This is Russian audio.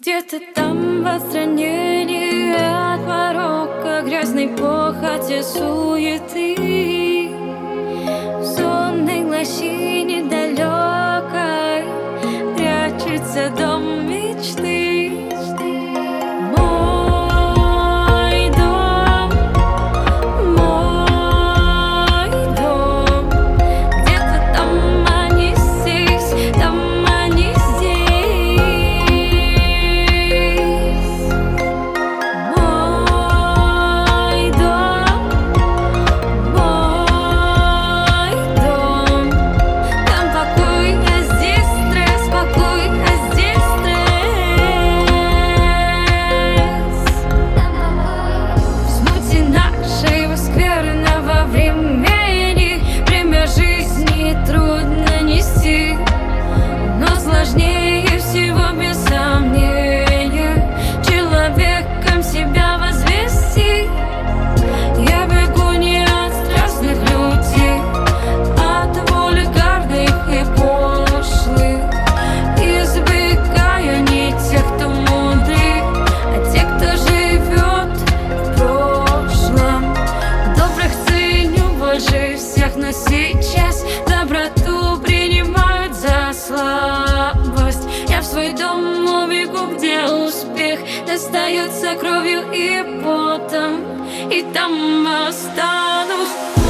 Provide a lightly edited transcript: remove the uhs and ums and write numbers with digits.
Где-то там в отстранении от порока, грязной похоти суеты, в сонной лощине далекой прячется дом мечты. Мой дом, где-то там они здесь, там они здесь. Мой дом, там покой, а здесь стресс, покой, а здесь стресс. В смуте нашей скверного времени бремя жизни трудно нести, но сложнее всего без сомнения человеком себя возвести. Я бегу не от страстных людей, от вульгарных и пошлых, избегаю не тех, кто мудрый, а тех, кто живет в прошлом. Добрых ценю больше всех, но сейчас доброту принимают за слабость. Я в свой дом убегу, где успех достается кровью и потом, и там останусь.